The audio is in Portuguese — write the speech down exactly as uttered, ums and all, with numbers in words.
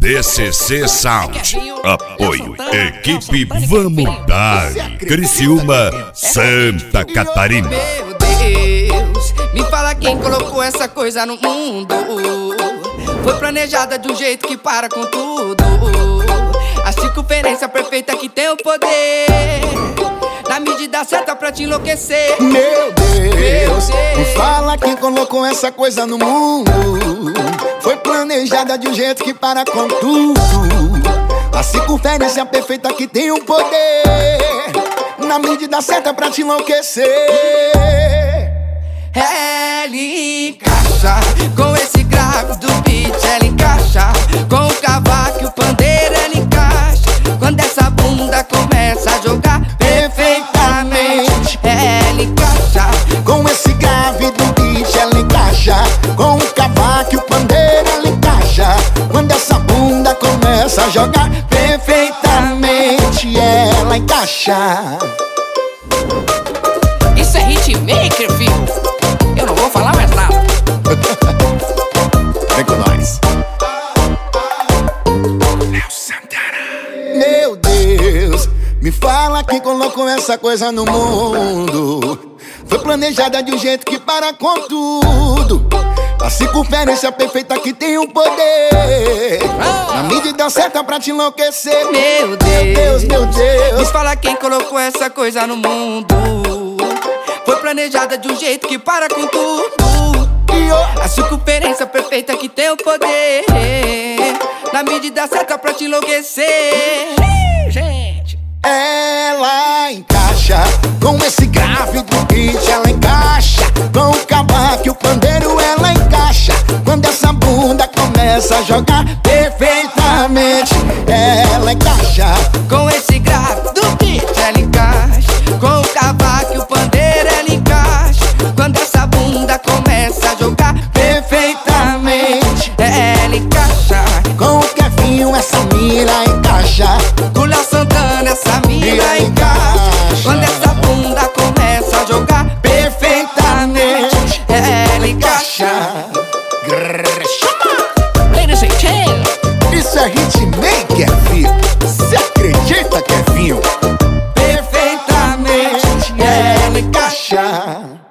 D C C Sound. Apoio Equipe Vamos Dar. Criciúma, Santa Catarina. Meu Deus, me fala quem colocou essa coisa no mundo. Foi planejada de um jeito que para com tudo. A circunferência perfeita que tem o poder, na medida certa pra te enlouquecer. Meu Deus, Meu Deus, me fala quem colocou essa coisa no mundo. Foi planejada de um jeito que para com tudo. A circunferência perfeita que tem o poder, na medida certa pra te enlouquecer. Ela encaixa com esse grave do beat, ela encaixa com o cavaco e o pandeiro, ela encaixa quando essa bunda começa a jogar perfeitamente. Ela encaixa Com esse grave do beat, ela encaixa com o cavaco e o pandeiro, ela encaixa quando essa bunda começa a jogar perfeitamente. Ela encaixa. Isso é hitmaker, filho. Eu não vou falar mais nada. Vem com nós. Meu Deus, me fala quem colocou essa coisa no mundo. Foi planejada de um jeito que para com tudo. A circunferência perfeita que tem o poder, na medida certa pra te enlouquecer. Meu Deus, meu Me Deus. fala quem colocou essa coisa no mundo. Foi planejada de um jeito que para com tudo. A circunferência perfeita que tem o poder, na medida certa pra te enlouquecer. Gente, Ela encaixa com esse grave do beat, ela encaixa